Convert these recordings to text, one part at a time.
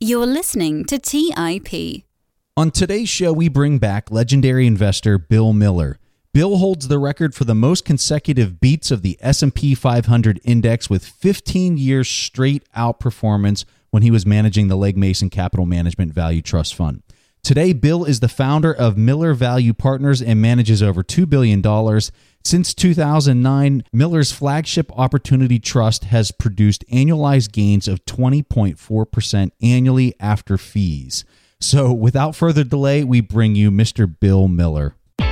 You're listening to TIP. On today's show, we bring back legendary investor Bill Miller. Bill holds the record for the most consecutive beats of the S&P 500 index with 15 years straight outperformance when he was managing the Legg Mason Capital Management Value Trust Fund. Today, Bill is the founder of Miller Value Partners and manages over $2 billion. Since 2009, Miller's flagship Opportunity Trust has produced annualized gains of 20.4% annually after fees. So without further delay, we bring you Mr. Bill Miller.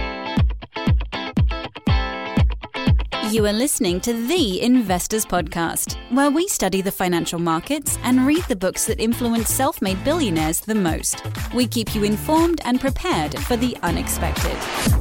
You are listening to The Investors Podcast, where we study the financial markets and read the books that influence self-made billionaires the most. We keep you informed and prepared for the unexpected.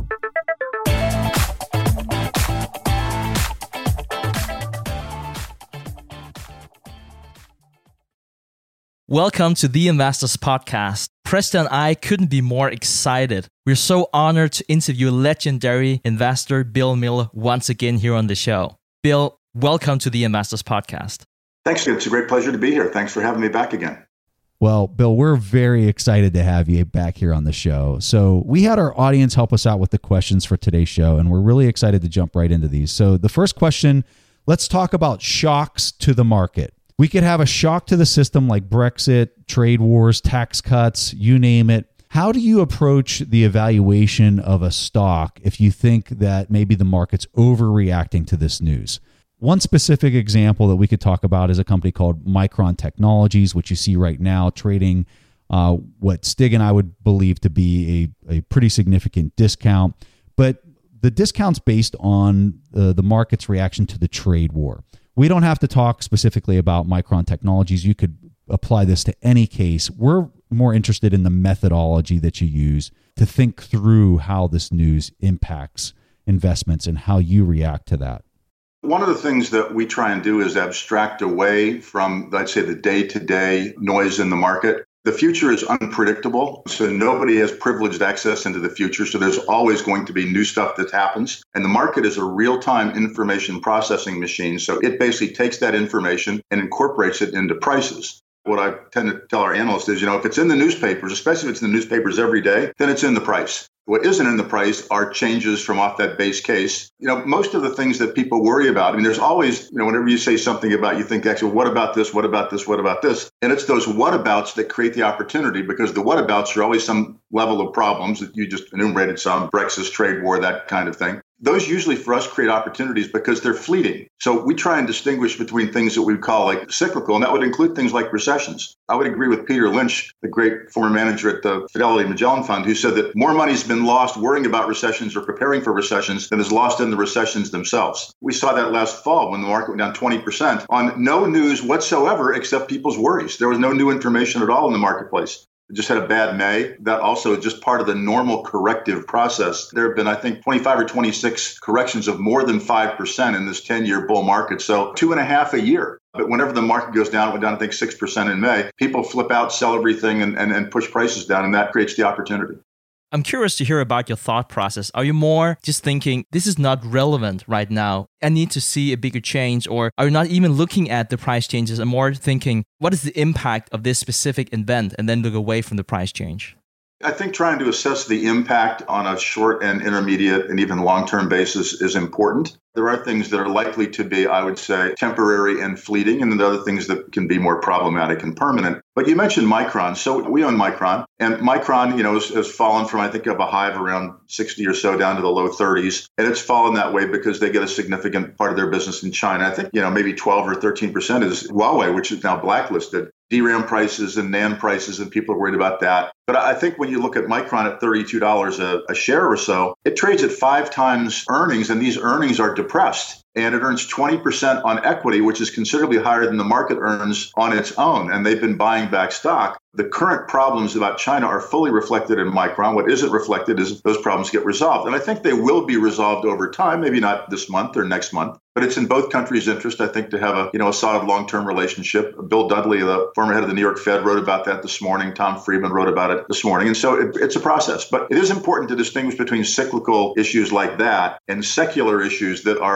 Welcome to The Investors Podcast. Preston and I couldn't be more excited. We're so honored to interview legendary investor Bill Miller once again here on the show. Bill, welcome to The Investors Podcast. Thanks. It's a great pleasure to be here. Thanks for having me back again. Well, Bill, we're very excited to have you back here on the show. So we had our audience help us out with the questions for today's show, and we're really excited to jump right into these. So the first question, let's talk about shocks to the market. We could have a shock to the system like Brexit, trade wars, tax cuts, you name it. How do you approach the evaluation of a stock if you think that maybe the market's overreacting to this news? One specific example that we could talk about is a company called Micron Technologies, which you see right now trading what Stig and I would believe to be a pretty significant discount. But the discount's based on the market's reaction to the trade war. We don't have to talk specifically about Micron Technologies. You could apply this to any case. We're more interested in the methodology that you use to think through how this news impacts investments and how you react to that. One of the things that we try and do is abstract away from, let's say, the day-to-day noise in the market. The future is unpredictable, so nobody has privileged access into the future, so there's always going to be new stuff that happens. And the market is a real-time information processing machine, so it basically takes that information and incorporates it into prices. What I tend to tell our analysts is, if it's in the newspapers, especially if it's in the newspapers every day, then it's in the price. What isn't in the price are changes from off that base case. Most of the things that people worry about, there's always, whenever you say something about, you think, actually, what about this? What about this? What about this? And it's those whatabouts that create the opportunity, because the whatabouts are always some level of problems that you just enumerated, some Brexit, trade war, that kind of thing. Those usually for us create opportunities because they're fleeting. So we try and distinguish between things that we call like cyclical, and that would include things like recessions. I would agree with Peter Lynch, the great former manager at the Fidelity Magellan Fund, who said that more money's been lost worrying about recessions or preparing for recessions than is lost in the recessions themselves. We saw that last fall when the market went down 20% on no news whatsoever except people's worries. There was no new information at all in the marketplace. It just had a bad May. That also is just part of the normal corrective process. There have been, I think, 25 or 26 corrections of more than 5% in this 10-year bull market. So 2.5 a year. But whenever the market goes down, it went down, I think, 6% in May. People flip out, sell everything, and push prices down, and that creates the opportunity. I'm curious to hear about your thought process. Are you more just thinking, this is not relevant right now, I need to see a bigger change? Or are you not even looking at the price changes and more thinking, what is the impact of this specific event, and then look away from the price change? I think trying to assess the impact on a short and intermediate and even long-term basis is important. There are things that are likely to be, I would say, temporary and fleeting, and then there are other things that can be more problematic and permanent. But you mentioned Micron. So we own Micron, and Micron, has fallen from, I think, of a high of around 60 or so down to the low 30s. And it's fallen that way because they get a significant part of their business in China. I think, maybe 12 or 13% is Huawei, which is now blacklisted. DRAM prices and NAND prices, and people are worried about that. But I think when you look at Micron at $32 a share or so, it trades at 5 times earnings, and these earnings are depressed. And it earns 20% on equity, which is considerably higher than the market earns on its own. And they've been buying back stock. The current problems about China are fully reflected in Micron. What isn't reflected is those problems get resolved. And I think they will be resolved over time, maybe not this month or next month. But it's in both countries' interest, I think, to have a solid long-term relationship. Bill Dudley, the former head of the New York Fed, wrote about that this morning. Tom Friedman wrote about it this morning. And so it's a process. But it is important to distinguish between cyclical issues like that and secular issues that are things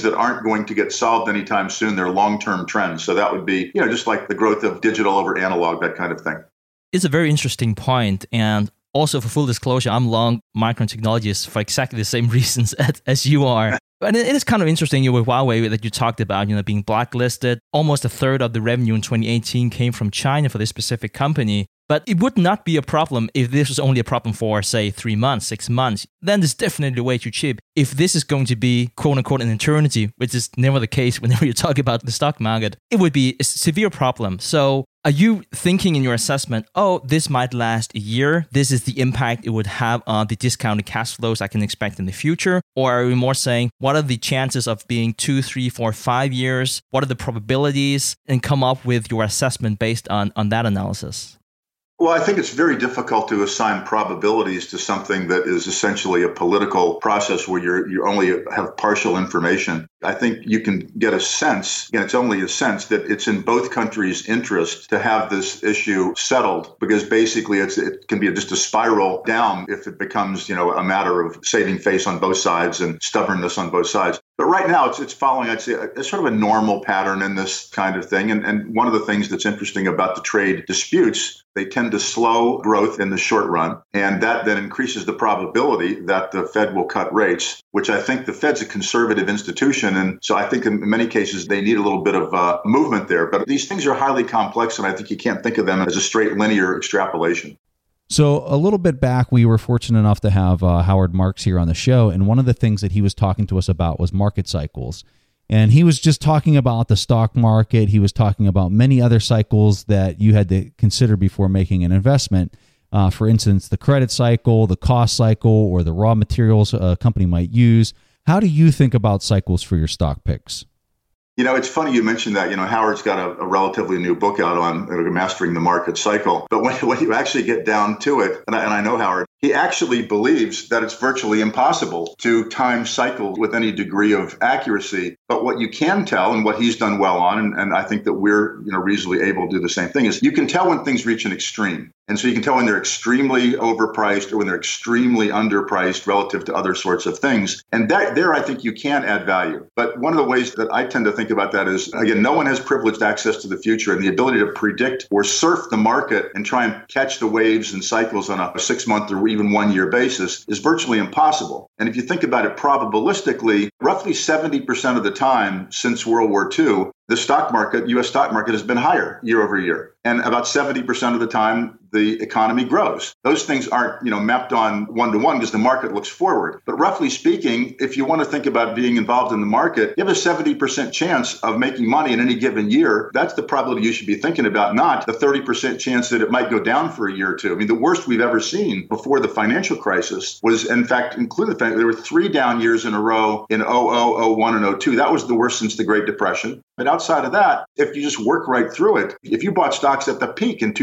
that aren't going to get solved anytime soon. They're long-term trends. So that would be, just like the growth of digital over analog, that kind of thing. It's a very interesting point. And also, for full disclosure, I'm long Micron Technologies for exactly the same reasons as you are. But it is kind of interesting with Huawei that you talked about, being blacklisted. Almost a third of the revenue in 2018 came from China for this specific company. But it would not be a problem if this was only a problem for, say, 3 months, 6 months. Then it's definitely way too cheap. If this is going to be, quote unquote, an eternity, which is never the case whenever you talk about the stock market, it would be a severe problem. So are you thinking in your assessment, this might last a year? This is the impact it would have on the discounted cash flows I can expect in the future? Or are we more saying, what are the chances of being 2, 3, 4, 5 years? What are the probabilities? And come up with your assessment based on that analysis. Well, I think it's very difficult to assign probabilities to something that is essentially a political process where you only have partial information. I think you can get a sense, and it's only a sense, that it's in both countries' interest to have this issue settled, because basically it can be just a spiral down if it becomes, a matter of saving face on both sides and stubbornness on both sides. But right now, it's following, I'd say, a sort of a normal pattern in this kind of thing. And one of the things that's interesting about the trade disputes, they tend to slow growth in the short run. And that then increases the probability that the Fed will cut rates, which I think the Fed's a conservative institution. And so I think in many cases, they need a little bit of movement there. But these things are highly complex, and I think you can't think of them as a straight linear extrapolation. So a little bit back, we were fortunate enough to have Howard Marks here on the show. And one of the things that he was talking to us about was market cycles. And he was just talking about the stock market. He was talking about many other cycles that you had to consider before making an investment. For instance, the credit cycle, the cost cycle, or the raw materials a company might use. How do you think about cycles for your stock picks? It's funny you mentioned that. Howard's got a relatively new book out on mastering the market cycle. But when you actually get down to it, and I know Howard, he actually believes that it's virtually impossible to time cycles with any degree of accuracy. But what you can tell, and what he's done well on, and I think that we're reasonably able to do the same thing, is you can tell when things reach an extreme. And so you can tell when they're extremely overpriced or when they're extremely underpriced relative to other sorts of things. And there, I think you can add value. But one of the ways that I tend to think about that is, again, no one has privileged access to the future, and the ability to predict or surf the market and try and catch the waves and cycles on a 6-month or even 1-year basis is virtually impossible. And if you think about it probabilistically, roughly 70% of the time since World War II, the stock market, U.S. stock market, has been higher year over year. And about 70% of the time, the economy grows. Those things aren't, mapped on one-to-one because the market looks forward. But roughly speaking, if you want to think about being involved in the market, you have a 70% chance of making money in any given year. That's the probability you should be thinking about, not the 30% chance that it might go down for a year or two. I mean, the worst we've ever seen before the financial crisis was, in fact, including the fact that there were 3 down years in a row in 00, 01, and 02. That was the worst since the Great Depression. But outside of that, if you just work right through it, if you bought stocks at the peak in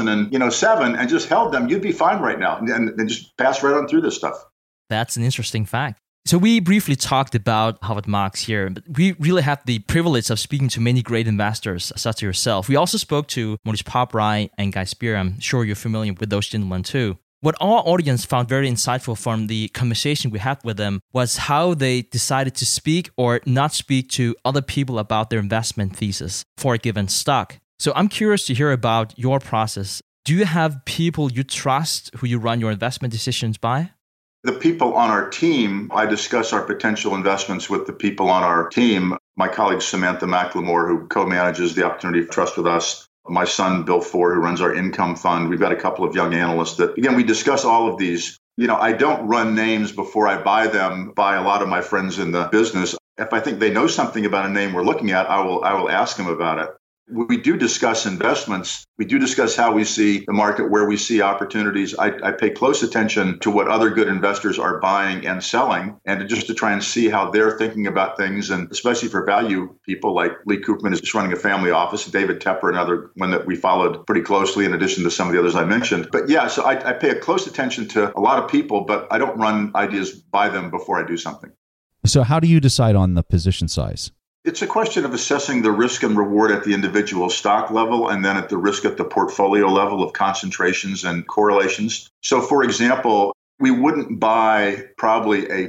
2007 and just held them, you'd be fine right now and just pass right on through this stuff. That's an interesting fact. So we briefly talked about Howard Marks here, but we really have the privilege of speaking to many great investors, such as yourself. We also spoke to Maurice Pobright and Guy Spier. I'm sure you're familiar with those gentlemen too. What our audience found very insightful from the conversation we had with them was how they decided to speak or not speak to other people about their investment thesis for a given stock. So I'm curious to hear about your process. Do you have people you trust who you run your investment decisions by? The people on our team, I discuss our potential investments with the people on our team. My colleague Samantha McLemore, who co-manages the Opportunity Trust with us. My son, Bill Ford, who runs our income fund. We've got a couple of young analysts that, again, we discuss all of these. I don't run names before I buy them by a lot of my friends in the business. If I think they know something about a name we're looking at, I will ask them about it. We do discuss investments. We do discuss how we see the market, where we see opportunities. I pay close attention to what other good investors are buying and selling, and just to try and see how they're thinking about things. And especially for value people like Lee Koopman is just running a family office, David Tepper, another one that we followed pretty closely in addition to some of the others I mentioned. But yeah, so I pay a close attention to a lot of people, but I don't run ideas by them before I do something. So how do you decide on the position size? It's a question of assessing the risk and reward at the individual stock level and then at the risk at the portfolio level of concentrations and correlations. So, for example, we wouldn't buy probably a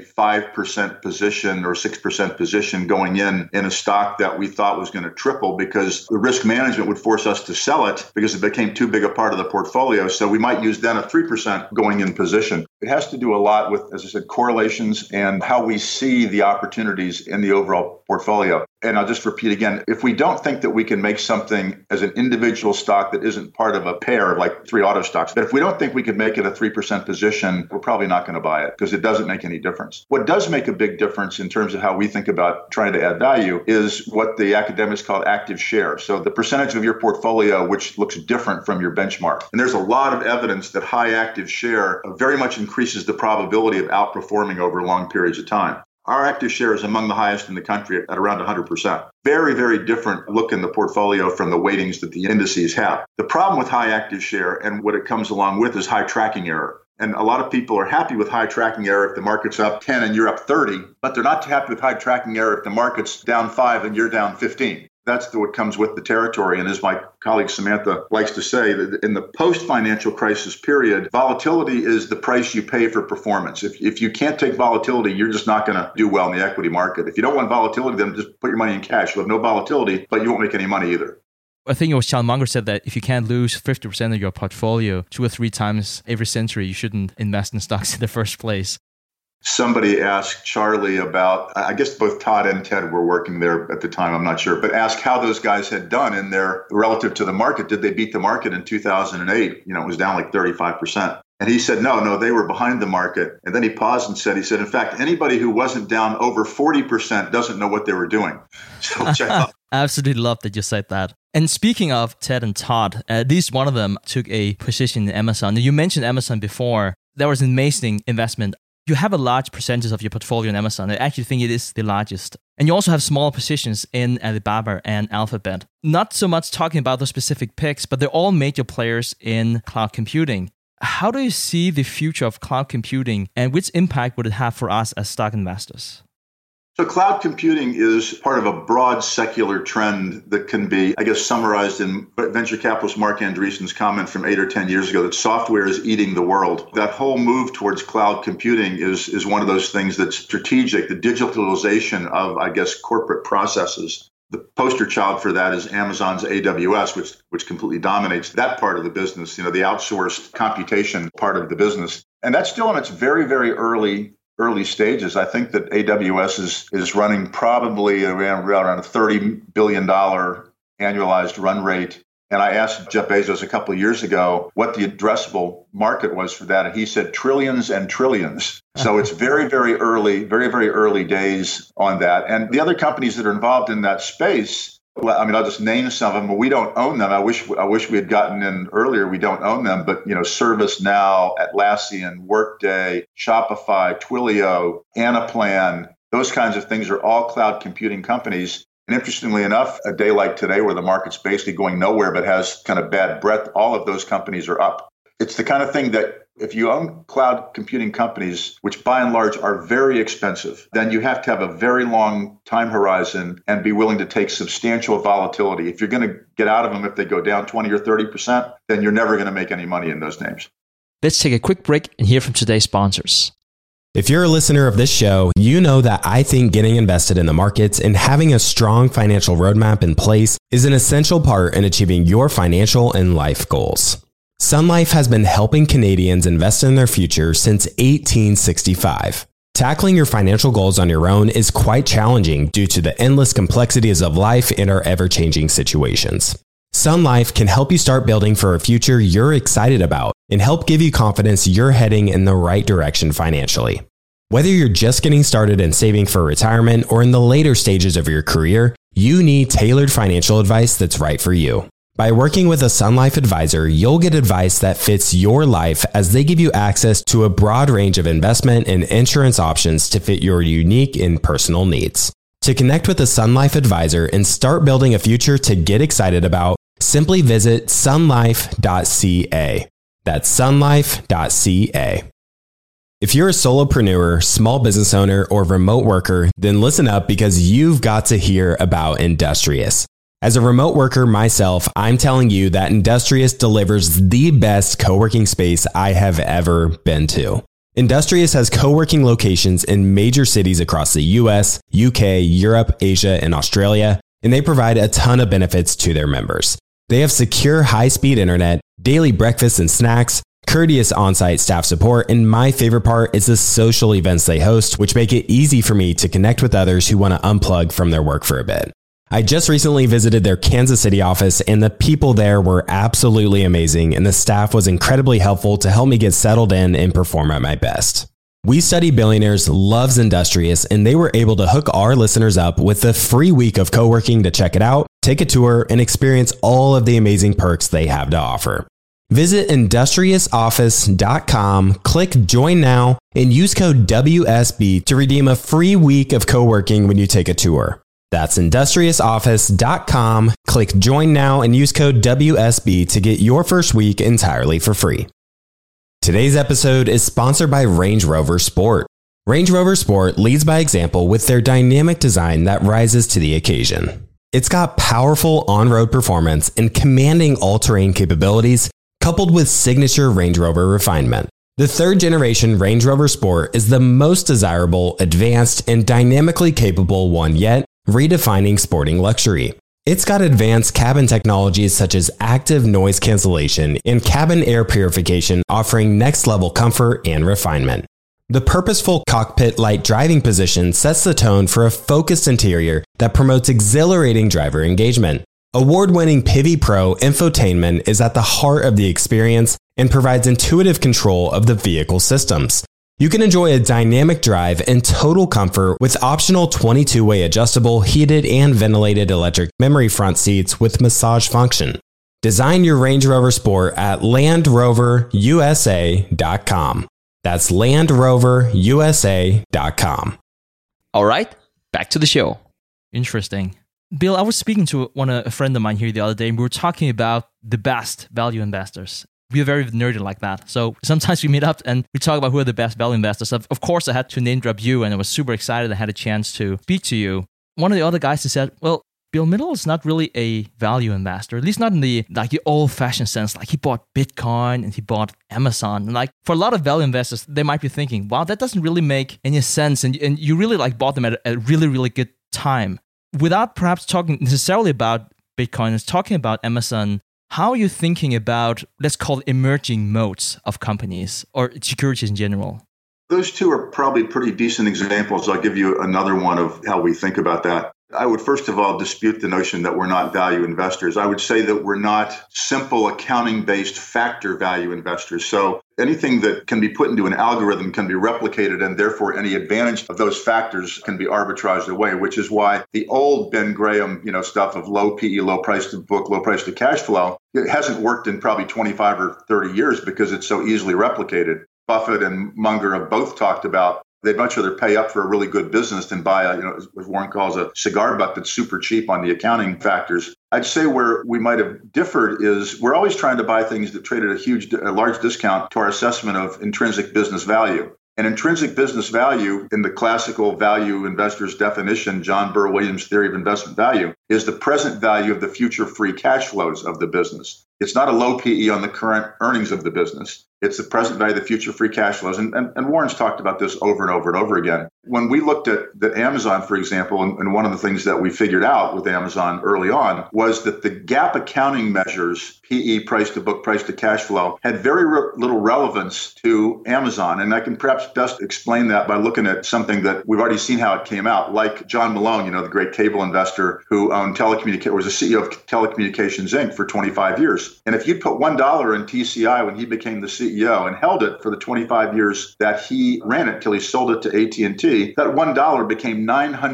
5% position or 6% position going in a stock that we thought was going to triple, because the risk management would force us to sell it because it became too big a part of the portfolio. So we might use then a 3% going in position. It has to do a lot with, as I said, correlations and how we see the opportunities in the overall portfolio. And I'll just repeat again, if we don't think that we can make something as an individual stock that isn't part of a pair of like 3 auto stocks, but if we don't think we can make it a 3% position, we're probably not going to buy it because it doesn't make any difference. What does make a big difference in terms of how we think about trying to add value is what the academics call active share. So the percentage of your portfolio which looks different from your benchmark. And there's a lot of evidence that high active share very much increases the probability of outperforming over long periods of time. Our active share is among the highest in the country at around 100%. Very, very different look in the portfolio from the weightings that the indices have. The problem with high active share and what it comes along with is high tracking error. And a lot of people are happy with high tracking error if the market's up 10 and you're up 30, but they're not happy with high tracking error if the market's down 5 and you're down 15. That's what comes with the territory. And as my colleague Samantha likes to say, that in the post-financial crisis period, volatility is the price you pay for performance. If you can't take volatility, you're just not going to do well in the equity market. If you don't want volatility, then just put your money in cash. You'll have no volatility, but you won't make any money either. I think it was Sean Munger said that if you can't lose 50% of your portfolio 2 or 3 times every century, you shouldn't invest in stocks in the first place. Somebody asked Charlie about, I guess both Todd and Ted were working there at the time, I'm not sure, but asked how those guys had done in their relative to the market. Did they beat the market in 2008? It was down like 35%. And he said, no, they were behind the market. And then he paused and said, in fact, anybody who wasn't down over 40% doesn't know what they were doing. So check out. I absolutely love that you said that. And speaking of Ted and Todd, at least one of them took a position in Amazon. You mentioned Amazon before. That was an amazing investment. You have a large percentage of your portfolio in Amazon. I actually think it is the largest. And you also have small positions in Alibaba and Alphabet. Not so much talking about those specific picks, but they're all major players in cloud computing. How do you see the future of cloud computing and which impact would it have for us as stock investors? So cloud computing is part of a broad secular trend that can be, I guess, summarized in venture capitalist Mark Andreessen's comment from 8 or 10 years ago that software is eating the world. That whole move towards cloud computing is one of those things that's strategic, the digitalization of, I guess, corporate processes. The poster child for that is Amazon's AWS, which completely dominates that part of the business, the outsourced computation part of the business. And that's still in its very, very early stages. I think that AWS is running probably around a $30 billion annualized run rate. And I asked Jeff Bezos a couple of years ago what the addressable market was for that. And he said trillions and trillions. So it's very, very early, very, very early days on that. And the other companies that are involved in that space, I'll just name some of them. We don't own them. I wish we had gotten in earlier. We don't own them. But, ServiceNow, Atlassian, Workday, Shopify, Twilio, Anaplan, those kinds of things are all cloud computing companies. And interestingly enough, a day like today where the market's basically going nowhere but has kind of bad breadth, all of those companies are up. It's the kind of thing that if you own cloud computing companies, which by and large are very expensive, then you have to have a very long time horizon and be willing to take substantial volatility. If you're going to get out of them, if they go down 20 or 30%, then you're never going to make any money in those names. Let's take a quick break and hear from today's sponsors. If you're a listener of this show, you know that I think getting invested in the markets and having a strong financial roadmap in place is an essential part in achieving your financial and life goals. Sun Life has been helping Canadians invest in their future since 1865. Tackling your financial goals on your own is quite challenging due to the endless complexities of life and our ever-changing situations. Sun Life can help you start building for a future you're excited about and help give you confidence you're heading in the right direction financially. Whether you're just getting started and saving for retirement or in the later stages of your career, you need tailored financial advice that's right for you. By working with a Sun Life advisor, you'll get advice that fits your life as they give you access to a broad range of investment and insurance options to fit your unique and personal needs. To connect with a Sun Life advisor and start building a future to get excited about, simply visit sunlife.ca. That's sunlife.ca. If you're a solopreneur, small business owner, or remote worker, then listen up because you've got to hear about Industrious. As a remote worker myself, I'm telling you that Industrious delivers the best co-working space I have ever been to. Industrious has co-working locations in major cities across the US, UK, Europe, Asia, and Australia, and they provide a ton of benefits to their members. They have secure high-speed internet, daily breakfast and snacks, courteous on-site staff support, and my favorite part is the social events they host, which make it easy for me to connect with others who want to unplug from their work for a bit. I just recently visited their Kansas City office, and the people there were absolutely amazing, and the staff was incredibly helpful to help me get settled in and perform at my best. We Study Billionaires loves Industrious, and they were able to hook our listeners up with a free week of co-working to check it out, take a tour, and experience all of the amazing perks they have to offer. Visit industriousoffice.com, click Join Now, and use code WSB to redeem a free week of co-working when you take a tour. That's industriousoffice.com, click Join Now, and use code WSB to get your first week entirely for free. Today's episode is sponsored by Range Rover Sport. Range Rover Sport leads by example with their dynamic design that rises to the occasion. It's got powerful on-road performance and commanding all-terrain capabilities, coupled with signature Range Rover refinement. The third generation Range Rover Sport is the most desirable, advanced, and dynamically capable one yet, redefining sporting luxury. It's got advanced cabin technologies such as active noise cancellation and cabin air purification, offering next-level comfort and refinement. The purposeful cockpit-like driving position sets the tone for a focused interior that promotes exhilarating driver engagement. Award-winning Pivi Pro infotainment is at the heart of the experience and provides intuitive control of the vehicle systems. You can enjoy a dynamic drive and total comfort with optional 22-way adjustable, heated, and ventilated electric memory front seats with massage function. Design your Range Rover Sport at LandRoverUSA.com. That's LandRoverUSA.com. All right, back to the show. Interesting. Bill, I was speaking to a friend of mine here the other day, and we were talking about the best value investors. We are very nerdy like that. So sometimes we meet up and we talk about who are the best value investors. Of course, I had to name drop you, and I was super excited I had a chance to speak to you. One of the other guys said, well, Bill Middle is not really a value investor, at least not in the old-fashioned sense. Like, he bought Bitcoin and he bought Amazon. And like, for a lot of value investors, they might be thinking, wow, that doesn't really make any sense. And you really bought them at a really, really good time. Without perhaps talking necessarily about Bitcoin, and talking about Amazon, how are you thinking about, let's call it, emerging modes of companies or securities in general? Those two are probably pretty decent examples. I'll give you another one of how we think about that. I would first of all dispute the notion that we're not value investors. I would say that we're not simple accounting-based factor value investors. So anything that can be put into an algorithm can be replicated, and therefore any advantage of those factors can be arbitraged away, which is why the old Ben Graham, stuff of low PE, low price to book, low price to cash flow, it hasn't worked in probably 25 or 30 years because it's so easily replicated. Buffett and Munger have both talked about they'd much rather pay up for a really good business than buy what Warren calls a cigar butt that's super cheap on the accounting factors. I'd say where we might have differed is we're always trying to buy things that trade at a large discount to our assessment of intrinsic business value. And intrinsic business value, in the classical value investor's definition, John Burr Williams' theory of investment value, is the present value of the future free cash flows of the business. It's not a low PE on the current earnings of the business. It's the present value of the future free cash flows. And Warren's talked about this over and over and over again. When we looked at Amazon, for example, and one of the things that we figured out with Amazon early on was that the GAAP accounting measures, PE, price to book, price to cash flow, had very little relevance to Amazon. And I can perhaps best explain that by looking at something that we've already seen how it came out, like John Malone, the great cable investor who owned was the CEO of Telecommunications Inc. for 25 years. And if you put $1 in TCI when he became the CEO and held it for the 25 years that he ran it till he sold it to AT&T, that $1 became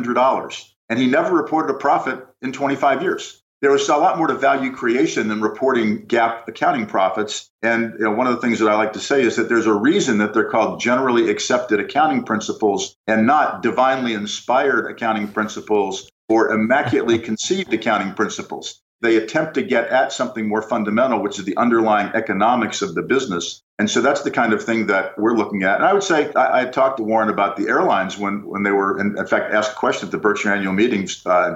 $900. And he never reported a profit in 25 years. There was a lot more to value creation than reporting GAAP accounting profits. And one of the things that I like to say is that there's a reason that they're called generally accepted accounting principles and not divinely inspired accounting principles or immaculately conceived accounting principles. They attempt to get at something more fundamental, which is the underlying economics of the business. And so that's the kind of thing that we're looking at. And I would say I talked to Warren about the airlines when they were, in fact, asked a question at the Berkshire annual meetings in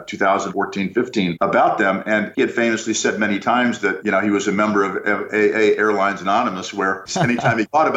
2014-15 about them. And he had famously said many times that, he was a member of AA Airlines Anonymous, where anytime he thought about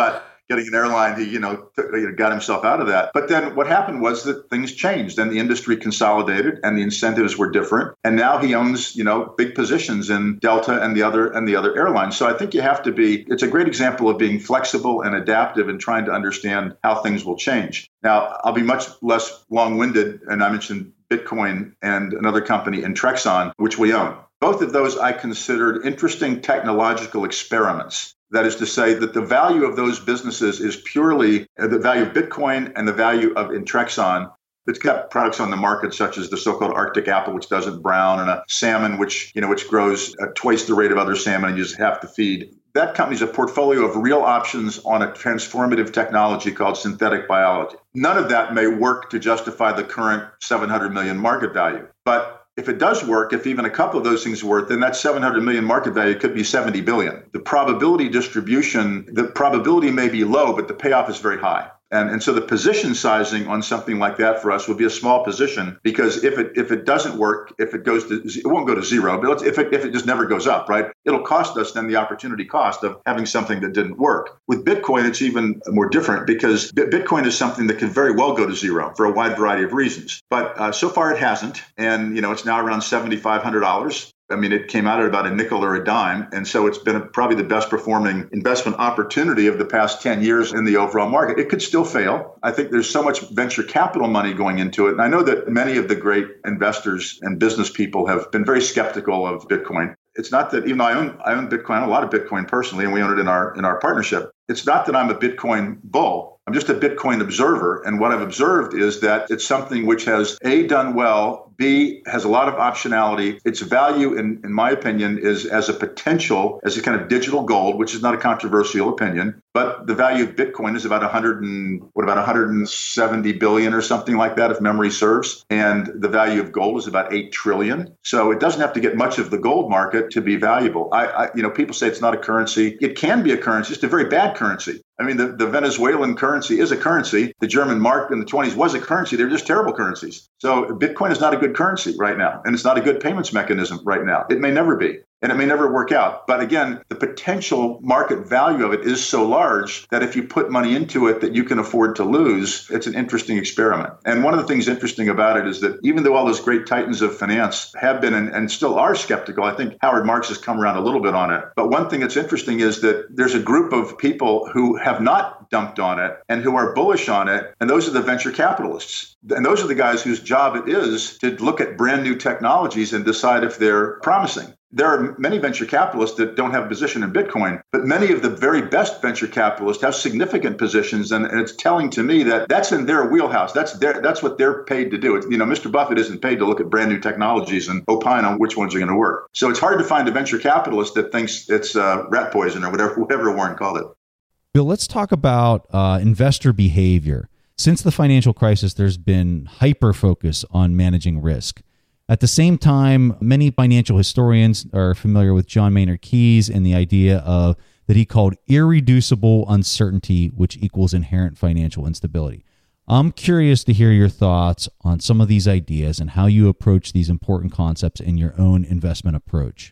getting an airline. He, got himself out of that. But then what happened was that things changed and the industry consolidated and the incentives were different. And now he owns, big positions in Delta and the other airlines. So I think you have to it's a great example of being flexible and adaptive and trying to understand how things will change. Now, I'll be much less long-winded, and I mentioned Bitcoin and another company, Intrexon, which we own. Both of those I considered interesting technological experiments. That is to say that the value of those businesses is purely the value of Bitcoin and the value of Intrexon. It's got products on the market such as the so-called Arctic apple, which doesn't brown, and a salmon, which grows at twice the rate of other salmon and uses half the feed. That company's a portfolio of real options on a transformative technology called synthetic biology. None of that may work to justify the current 700 million market value. But if it does work, if even a couple of those things work, then that 700 million market value could be 70 billion. The probability distribution, the probability may be low, but the payoff is very high. And so the position sizing on something like that for us would be a small position, because if it doesn't work, if it goes to, it won't go to zero, but if it just never goes up, right? It'll cost us then the opportunity cost of having something that didn't work. With Bitcoin, it's even more different, because Bitcoin is something that can very well go to zero for a wide variety of reasons. But so far it hasn't. And, it's now around $7,500. I mean, it came out at about a nickel or a dime. And so it's been probably the best performing investment opportunity of the past 10 years in the overall market. It could still fail. I think there's so much venture capital money going into it. And I know that many of the great investors and business people have been very skeptical of Bitcoin. It's not that, even though I own Bitcoin, I own a lot of Bitcoin personally, and we own it in our partnership. It's not that I'm a Bitcoin bull. I'm just a Bitcoin observer. And what I've observed is that it's something which has A, done well, B, has a lot of optionality. Its value, in my opinion, is as a potential, as a kind of digital gold, which is not a controversial opinion. But the value of Bitcoin is about 170 billion or something like that, if memory serves. And the value of gold is about 8 trillion. So it doesn't have to get much of the gold market to be valuable. People say it's not a currency. It can be a currency. It's a very bad currency. I mean, the Venezuelan currency is a currency. The German mark in the 20s was a currency. They're just terrible currencies. So Bitcoin is not a good currency right now, and it's not a good payments mechanism right now. It may never be, and it may never work out. But again, the potential market value of it is so large that if you put money into it that you can afford to lose, it's an interesting experiment. And one of the things interesting about it is that even though all those great titans of finance have been and still are skeptical, I think Howard Marks has come around a little bit on it. But one thing that's interesting is that there's a group of people who have not dumped on it and who are bullish on it. And those are the venture capitalists. And those are the guys whose job it is to look at brand new technologies and decide if they're promising. There are many venture capitalists that don't have a position in Bitcoin, but many of the very best venture capitalists have significant positions. And it's telling to me that that's in their wheelhouse. That's what they're paid to do. Mr. Buffett isn't paid to look at brand new technologies and opine on which ones are going to work. So it's hard to find a venture capitalist that thinks it's rat poison or whatever Warren called it. Bill, let's talk about investor behavior. Since the financial crisis, there's been hyper focus on managing risk. At the same time, many financial historians are familiar with John Maynard Keynes and the idea of that he called irreducible uncertainty, which equals inherent financial instability. I'm curious to hear your thoughts on some of these ideas and how you approach these important concepts in your own investment approach.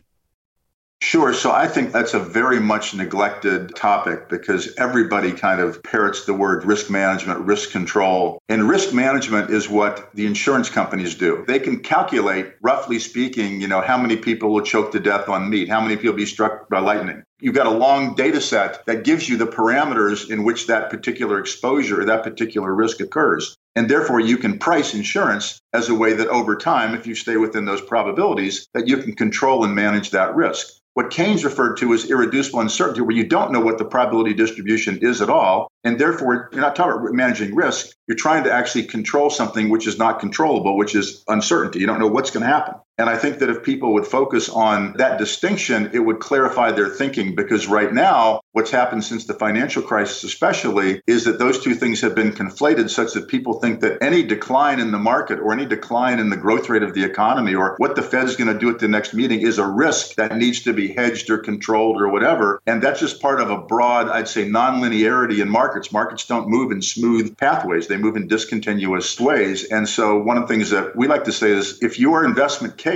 Sure. So I think that's a very much neglected topic because everybody kind of parrots the word risk management, risk control. And risk management is what the insurance companies do. They can calculate, roughly speaking, how many people will choke to death on meat, how many people will be struck by lightning. You've got a long data set that gives you the parameters in which that particular exposure or that particular risk occurs. And therefore, you can price insurance as a way that over time, if you stay within those probabilities, that you can control and manage that risk. What Keynes referred to as irreducible uncertainty, where you don't know what the probability distribution is at all. And therefore, you're not talking about managing risk. You're trying to actually control something which is not controllable, which is uncertainty. You don't know what's going to happen. And I think that if people would focus on that distinction, it would clarify their thinking, because right now, what's happened since the financial crisis especially is that those two things have been conflated such that people think that any decline in the market or any decline in the growth rate of the economy or what the Fed's going to do at the next meeting is a risk that needs to be hedged or controlled or whatever. And that's just part of a broad, I'd say, nonlinearity in markets. Markets don't move in smooth pathways. They move in discontinuous ways. And so one of the things that we like to say is if your investment case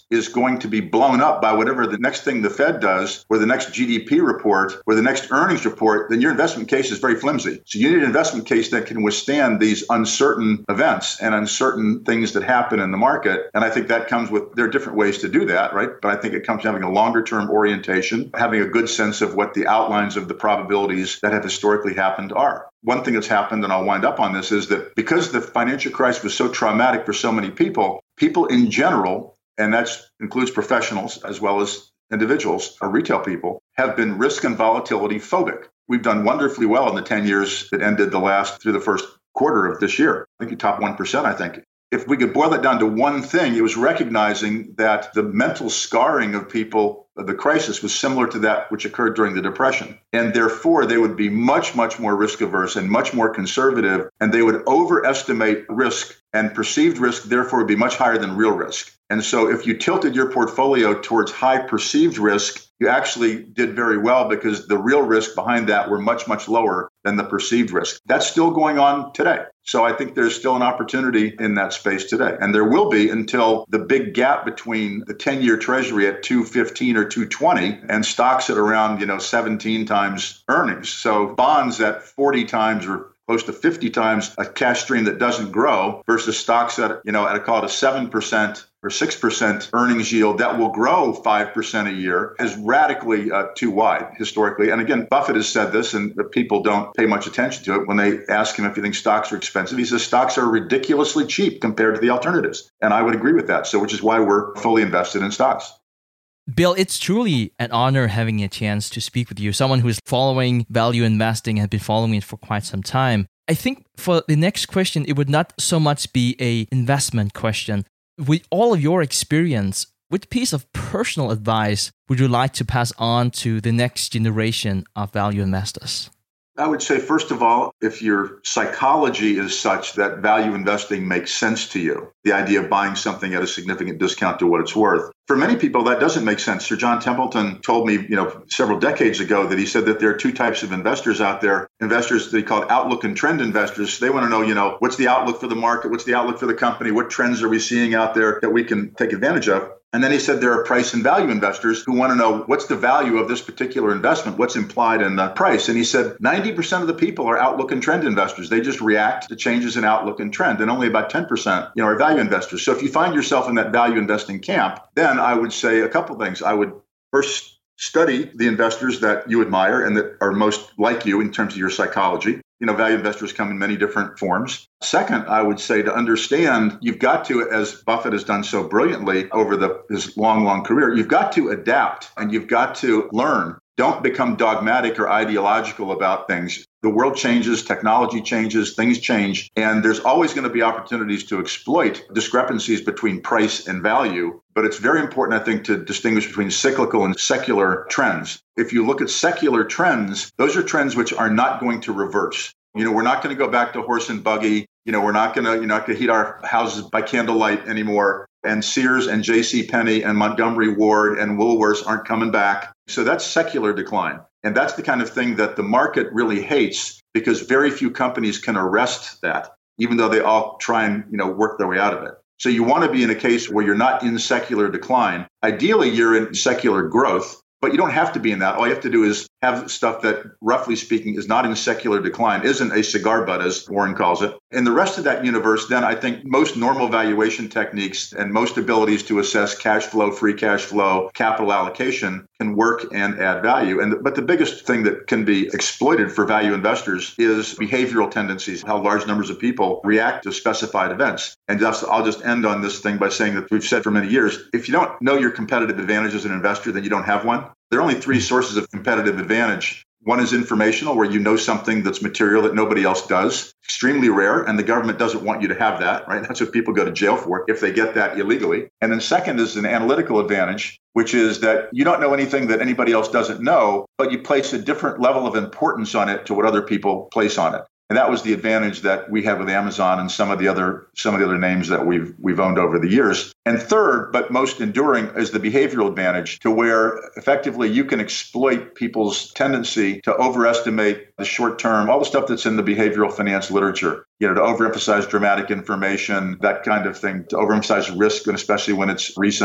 is going to be blown up by whatever the next thing the Fed does, or the next GDP report, or the next earnings report, then your investment case is very flimsy. So you need an investment case that can withstand these uncertain events and uncertain things that happen in the market. And I think that comes with, there are different ways to do that, right? But I think it comes to having a longer term orientation, having a good sense of what the outlines of the probabilities that have historically happened are. One thing that's happened, and I'll wind up on this, is that because the financial crisis was so traumatic for so many people in general, and that includes professionals as well as individuals or retail people, have been risk and volatility phobic. We've done wonderfully well in the 10 years that ended through the first quarter of this year. I think you top 1%, I think. If we could boil it down to one thing, it was recognizing that the mental scarring of people of the crisis was similar to that which occurred during the Depression. And therefore, they would be much, much more risk averse and much more conservative, and they would overestimate risk, and perceived risk, therefore, would be much higher than real risk. And so if you tilted your portfolio towards high perceived risk, you actually did very well because the real risk behind that were much, much lower than the perceived risk. That's still going on today. So I think there's still an opportunity in that space today. And there will be until the big gap between the 10-year Treasury at 215 or 220 and stocks at around, 17 times earnings. So bonds at 40 times or close to 50 times a cash stream that doesn't grow versus stocks at, I call it a 7% or 6% earnings yield that will grow 5% a year is radically too wide historically. And again, Buffett has said this, and people don't pay much attention to it. When they ask him if he thinks stocks are expensive, he says stocks are ridiculously cheap compared to the alternatives. And I would agree with that. So which is why we're fully invested in stocks. Bill, it's truly an honor having a chance to speak with you, someone who is following value investing and has been following it for quite some time. I think for the next question, it would not so much be an investment question. With all of your experience, what piece of personal advice would you like to pass on to the next generation of value investors? I would say, first of all, if your psychology is such that value investing makes sense to you, the idea of buying something at a significant discount to what it's worth, for many people, that doesn't make sense. Sir John Templeton told me, several decades ago that he said that there are two types of investors out there. Investors they call outlook and trend investors. They want to know, what's the outlook for the market? What's the outlook for the company? What trends are we seeing out there that we can take advantage of? And then he said there are price and value investors who want to know what's the value of this particular investment, what's implied in the price. And he said 90% of the people are outlook and trend investors. They just react to changes in outlook and trend. And only about 10%, are value investors. So if you find yourself in that value investing camp, then I would say a couple things. I would first study the investors that you admire and that are most like you in terms of your psychology. Value investors come in many different forms. Second, I would say to understand, you've got to, as Buffett has done so brilliantly over his long, long career, you've got to adapt and you've got to learn. Don't become dogmatic or ideological about things. The world changes, technology changes, things change, and there's always going to be opportunities to exploit discrepancies between price and value. But it's very important, I think, to distinguish between cyclical and secular trends. If you look at secular trends, those are trends which are not going to reverse. We're not going to go back to horse and buggy. We're not going to heat our houses by candlelight anymore. And Sears and JCPenney and Montgomery Ward and Woolworths aren't coming back. So that's secular decline. And that's the kind of thing that the market really hates because very few companies can arrest that, even though they all try and, work their way out of it. So you want to be in a case where you're not in secular decline. Ideally, you're in secular growth, but you don't have to be in that. All you have to do is have stuff that, roughly speaking, is not in secular decline, isn't a cigar butt, as Warren calls it. In the rest of that universe, then I think most normal valuation techniques and most abilities to assess cash flow, free cash flow, capital allocation can work and add value. But the biggest thing that can be exploited for value investors is behavioral tendencies, how large numbers of people react to specified events. And I'll just end on this thing by saying that we've said for many years, if you don't know your competitive advantage as an investor, then you don't have one. There are only three sources of competitive advantage. One is informational, where you know something that's material that nobody else does. Extremely rare, and the government doesn't want you to have that, right? That's what people go to jail for if they get that illegally. And then second is an analytical advantage, which is that you don't know anything that anybody else doesn't know, but you place a different level of importance on it to what other people place on it. And that was the advantage that we have with Amazon and some of the other names that we've owned over the years. And third, but most enduring, is the behavioral advantage, to where effectively you can exploit people's tendency to overestimate the short term, all the stuff that's in the behavioral finance literature, to overemphasize dramatic information, that kind of thing, to overemphasize risk, and especially when it's recent.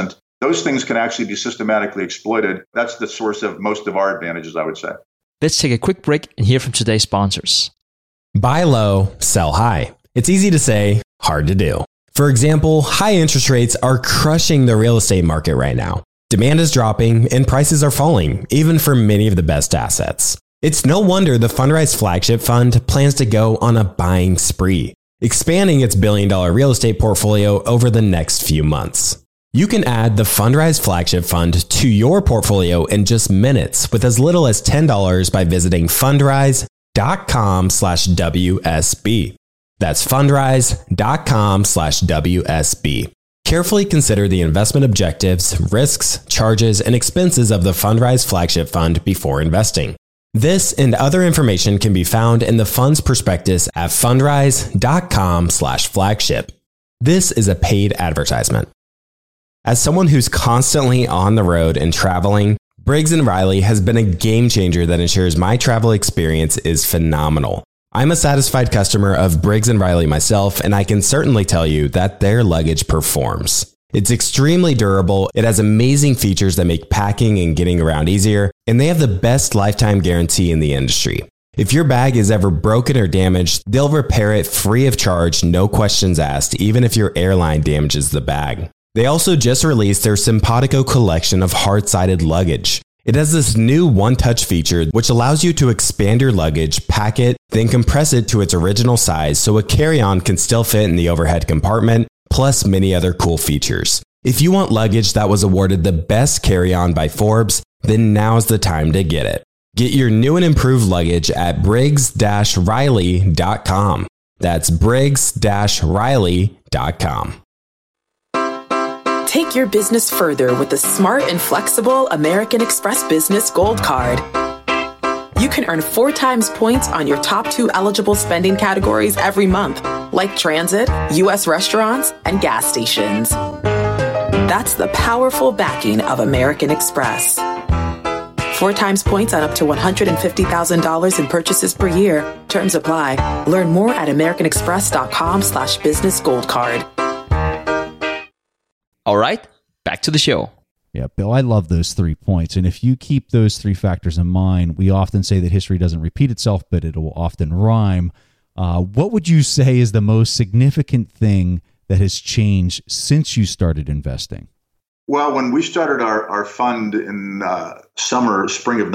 Those things can actually be systematically exploited. That's the source of most of our advantages, I would say. Let's take a quick break and hear from today's sponsors. Buy low, sell high. It's easy to say, hard to do. For example, high interest rates are crushing the real estate market right now. Demand is dropping and prices are falling, even for many of the best assets. It's no wonder the Fundrise Flagship Fund plans to go on a buying spree, expanding its billion-dollar real estate portfolio over the next few months. You can add the Fundrise Flagship Fund to your portfolio in just minutes with as little as $10 by visiting fundrise.com/WSB. That's fundrise.com/WSB. Carefully consider the investment objectives, risks, charges, and expenses of the Fundrise Flagship Fund before investing. This and other information can be found in the fund's prospectus at fundrise.com/flagship. This is a paid advertisement. As someone who's constantly on the road and traveling, Briggs & Riley has been a game changer that ensures my travel experience is phenomenal. I'm a satisfied customer of Briggs & Riley myself, and I can certainly tell you that their luggage performs. It's extremely durable, it has amazing features that make packing and getting around easier, and they have the best lifetime guarantee in the industry. If your bag is ever broken or damaged, they'll repair it free of charge, no questions asked, even if your airline damages the bag. They also just released their Simpatico collection of hard-sided luggage. It has this new one-touch feature which allows you to expand your luggage, pack it, then compress it to its original size so a carry-on can still fit in the overhead compartment, plus many other cool features. If you want luggage that was awarded the best carry-on by Forbes, then now's the time to get it. Get your new and improved luggage at briggs-riley.com. That's briggs-riley.com. Take your business further with the smart and flexible American Express Business Gold Card. You can earn 4 times points on your top 2 eligible spending categories every month, like transit, U.S. restaurants, and gas stations. That's the powerful backing of American Express. 4 times points on up to $150,000 in purchases per year. Terms apply. Learn more at americanexpress.com/business gold card. All right, back to the show. Yeah, Bill, I love those 3 points. And if you keep those 3 factors in mind, we often say that history doesn't repeat itself, but it will often rhyme. What would you say is the most significant thing that has changed since you started investing? Well, when we started our fund in spring of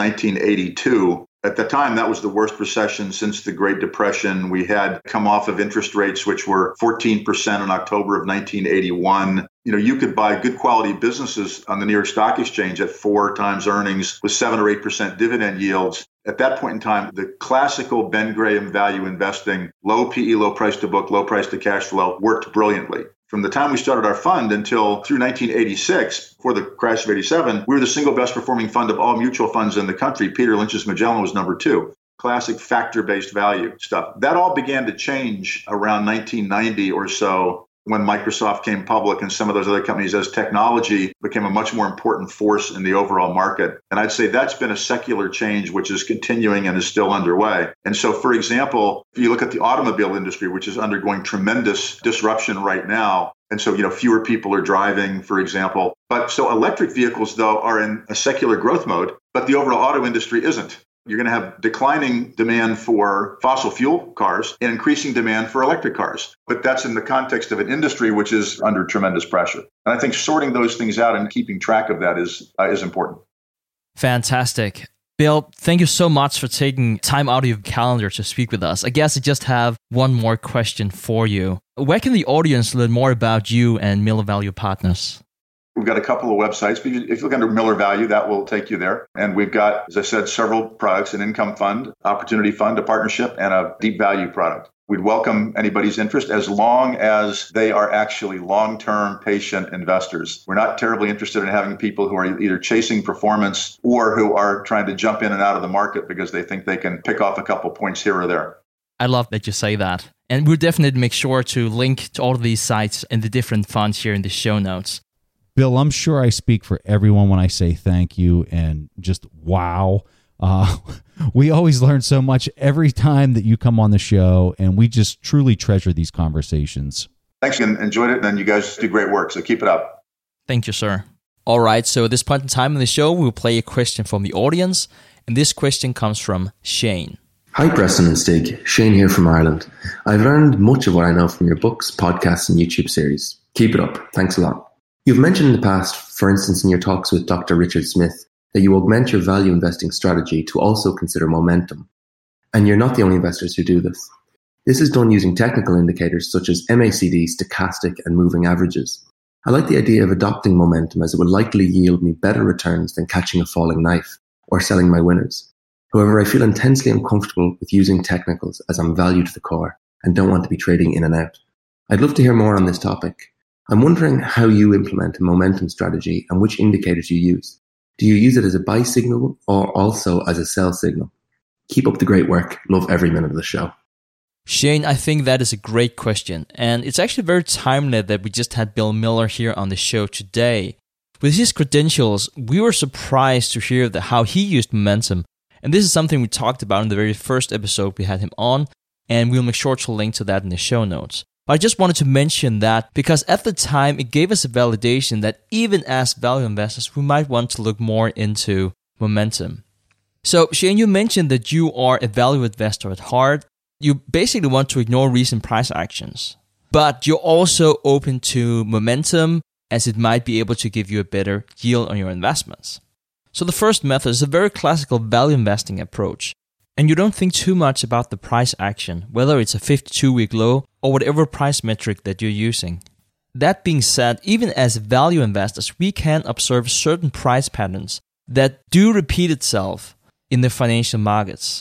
1982, at the time, that was the worst recession since the Great Depression. We had come off of interest rates, which were 14% in October of 1981. You could buy good quality businesses on the New York Stock Exchange at 4 times earnings with 7 or 8% dividend yields. At that point in time, the classical Ben Graham value investing, low PE, low price to book, low price to cash flow, worked brilliantly. From the time we started our fund until through 1986, before the crash of 87, we were the single best performing fund of all mutual funds in the country. Peter Lynch's Magellan was number 2. Classic factor-based value stuff. That all began to change around 1990 or so when Microsoft came public and some of those other companies, as technology became a much more important force in the overall market. And I'd say that's been a secular change, which is continuing and is still underway. And so, for example, if you look at the automobile industry, which is undergoing tremendous disruption right now, and so, fewer people are driving, for example. But so electric vehicles, though, are in a secular growth mode, but the overall auto industry isn't. You're going to have declining demand for fossil fuel cars and increasing demand for electric cars. But that's in the context of an industry which is under tremendous pressure. And I think sorting those things out and keeping track of that is important. Fantastic. Bill, thank you so much for taking time out of your calendar to speak with us. I guess I just have one more question for you. Where can the audience learn more about you and Miller Value Partners? We've got a couple of websites. If you look under Miller Value, that will take you there. And we've got, as I said, several products: an income fund, opportunity fund, a partnership, and a deep value product. We'd welcome anybody's interest as long as they are actually long-term patient investors. We're not terribly interested in having people who are either chasing performance or who are trying to jump in and out of the market because they think they can pick off a couple points here or there. I love that you say that. And we'll definitely make sure to link to all of these sites and the different funds here in the show notes. Bill, I'm sure I speak for everyone when I say thank you and just wow. We always learn so much every time that you come on the show, and we just truly treasure these conversations. Thanks again. Enjoyed it, and you guys do great work, so keep it up. Thank you, sir. All right, so at this point in time in the show, we'll play a question from the audience. And this question comes from Shane. Hi, Preston and Stig. Shane here from Ireland. I've learned much of what I know from your books, podcasts, and YouTube series. Keep it up. Thanks a lot. You've mentioned in the past, for instance, in your talks with Dr. Richard Smith, that you augment your value investing strategy to also consider momentum. And you're not the only investors who do this. This is done using technical indicators such as MACD, stochastic, and moving averages. I like the idea of adopting momentum as it would likely yield me better returns than catching a falling knife or selling my winners. However, I feel intensely uncomfortable with using technicals as I'm value to the core and don't want to be trading in and out. I'd love to hear more on this topic. I'm wondering how you implement a momentum strategy and which indicators you use. Do you use it as a buy signal or also as a sell signal? Keep up the great work. Love every minute of the show. Shane, I think that is a great question. And it's actually very timely that we just had Bill Miller here on the show today. With his credentials, we were surprised to hear how he used momentum. And this is something we talked about in the very first episode we had him on. And we'll make sure to link to that in the show notes. But I just wanted to mention that because at the time, it gave us a validation that even as value investors, we might want to look more into momentum. So, Shane, you mentioned that you are a value investor at heart. You basically want to ignore recent price actions, but you're also open to momentum as it might be able to give you a better yield on your investments. So the first method is a very classical value investing approach, and you don't think too much about the price action, whether it's a 52-week low or whatever price metric that you're using. That being said, even as value investors, we can observe certain price patterns that do repeat itself in the financial markets.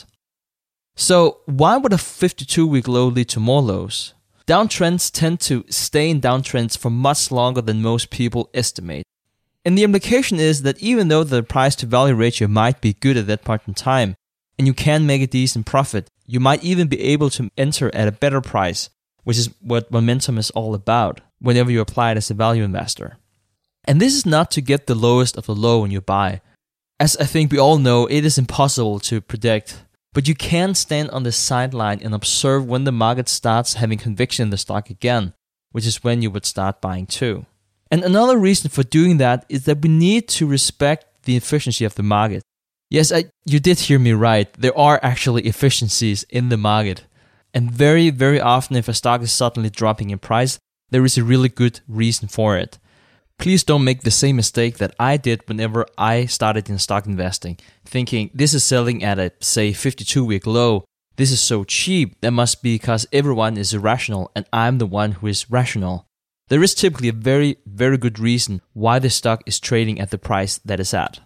So why would a 52-week low lead to more lows? Downtrends tend to stay in downtrends for much longer than most people estimate. And the implication is that even though the price to value ratio might be good at that point in time, and you can make a decent profit, you might even be able to enter at a better price, which is what momentum is all about whenever you apply it as a value investor. And this is not to get the lowest of the low when you buy. As I think we all know, it is impossible to predict. But you can stand on the sideline and observe when the market starts having conviction in the stock again, which is when you would start buying too. And another reason for doing that is that we need to respect the efficiency of the market. Yes, you did hear me right. There are actually efficiencies in the market. And very, very often if a stock is suddenly dropping in price, there is a really good reason for it. Please don't make the same mistake that I did whenever I started in stock investing, thinking this is selling at a, say, 52-week low. This is so cheap. That must be because everyone is irrational and I'm the one who is rational. There is typically a very, very good reason why the stock is trading at the price that it's at.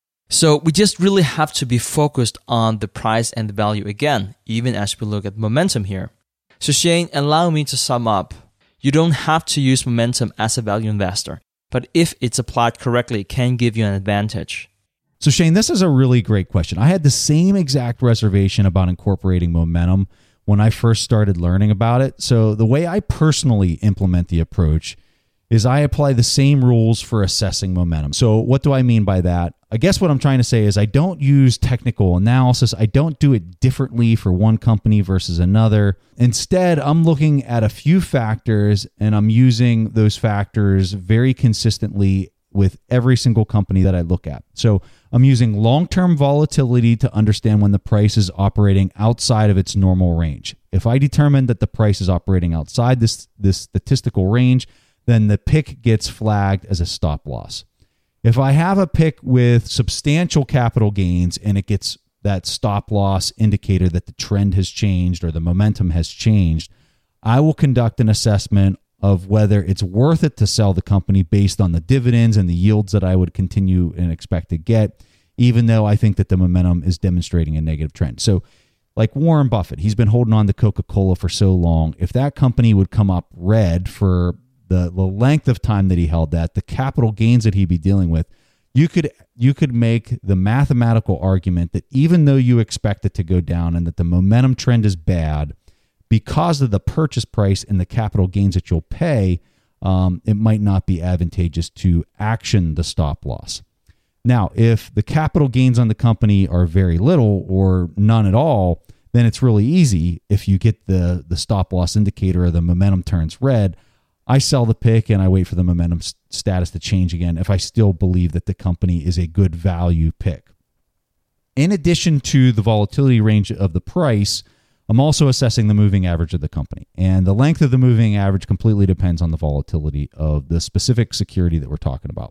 So we just really have to be focused on the price and the value again, even as we look at momentum here. So Shane, allow me to sum up. You don't have to use momentum as a value investor. But if it's applied correctly, it can give you an advantage. So Shane, this is a really great question. I had the same exact reservation about incorporating momentum when I first started learning about it. So the way I personally implement the approach is I apply the same rules for assessing momentum. So what do I mean by that? I guess what I'm trying to say is I don't use technical analysis. I don't do it differently for one company versus another. Instead, I'm looking at a few factors and I'm using those factors very consistently with every single company that I look at. So I'm using long-term volatility to understand when the price is operating outside of its normal range. If I determine that the price is operating outside this statistical range, then the pick gets flagged as a stop loss. If I have a pick with substantial capital gains and it gets that stop loss indicator that the trend has changed or the momentum has changed, I will conduct an assessment of whether it's worth it to sell the company based on the dividends and the yields that I would continue and expect to get, even though I think that the momentum is demonstrating a negative trend. So like Warren Buffett, he's been holding on to Coca-Cola for so long. If that company would come up red for the length of time that he held that, the capital gains that he'd be dealing with, you could make the mathematical argument that even though you expect it to go down and that the momentum trend is bad, because of the purchase price and the capital gains that you'll pay, it might not be advantageous to action the stop loss. Now, if the capital gains on the company are very little or none at all, then it's really easy. If you get the stop loss indicator or the momentum turns red, I sell the pick and I wait for the momentum status to change again if I still believe that the company is a good value pick. In addition to the volatility range of the price, I'm also assessing the moving average of the company. And the length of the moving average completely depends on the volatility of the specific security that we're talking about.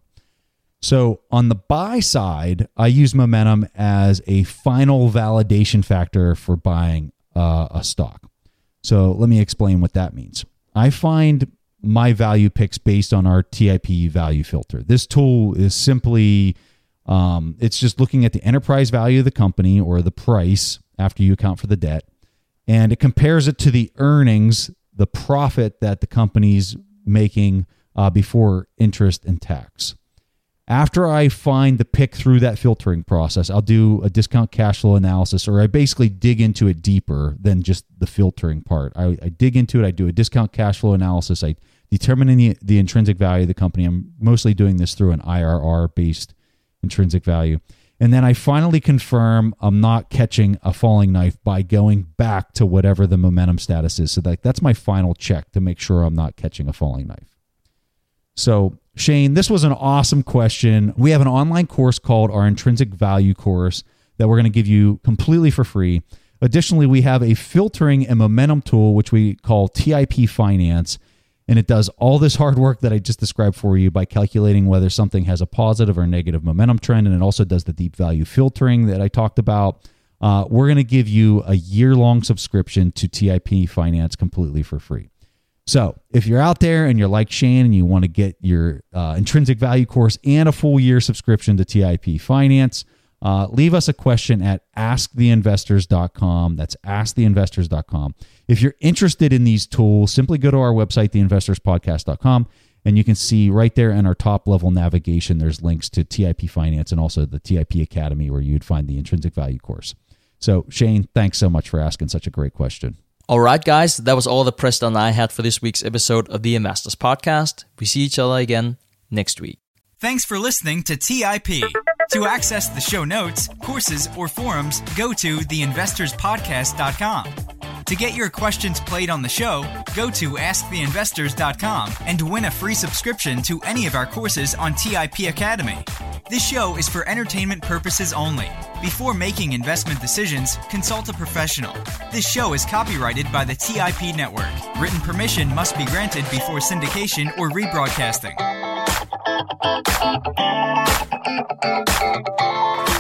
So on the buy side, I use momentum as a final validation factor for buying a stock. So let me explain what that means. I find my value picks based on our TIP value filter. This tool is simply, it's just looking at the enterprise value of the company or the price after you account for the debt, and it compares it to the earnings, the profit that the company's making before interest and tax. After I find the pick through that filtering process, I'll do a discount cash flow analysis, or I basically dig into it deeper than just the filtering part. I dig into it. I do a discount cash flow analysis. I determine the intrinsic value of the company. I'm mostly doing this through an IRR-based intrinsic value. And then I finally confirm I'm not catching a falling knife by going back to whatever the momentum status is. So that's my final check to make sure I'm not catching a falling knife. So Shane, this was an awesome question. We have an online course called our Intrinsic Value course that we're going to give you completely for free. Additionally, we have a filtering and momentum tool, which we call TIP Finance. And it does all this hard work that I just described for you by calculating whether something has a positive or negative momentum trend. And it also does the deep value filtering that I talked about. We're going to give you a year-long subscription to TIP Finance completely for free. So if you're out there and you're like Shane and you want to get your intrinsic value course and a full year subscription to TIP Finance, leave us a question at asktheinvestors.com. That's asktheinvestors.com. If you're interested in these tools, simply go to our website, theinvestorspodcast.com, and you can see right there in our top level navigation, there's links to TIP Finance and also the TIP Academy where you'd find the intrinsic value course. So Shane, thanks so much for asking such a great question. All right, guys, that was all the press done I had for this week's episode of the Investors Podcast. We see each other again next week. Thanks for listening to TIP. To access the show notes, courses, or forums, go to theinvestorspodcast.com. To get your questions played on the show, go to asktheinvestors.com and win a free subscription to any of our courses on TIP Academy. This show is for entertainment purposes only. Before making investment decisions, consult a professional. This show is copyrighted by the TIP Network. Written permission must be granted before syndication or rebroadcasting.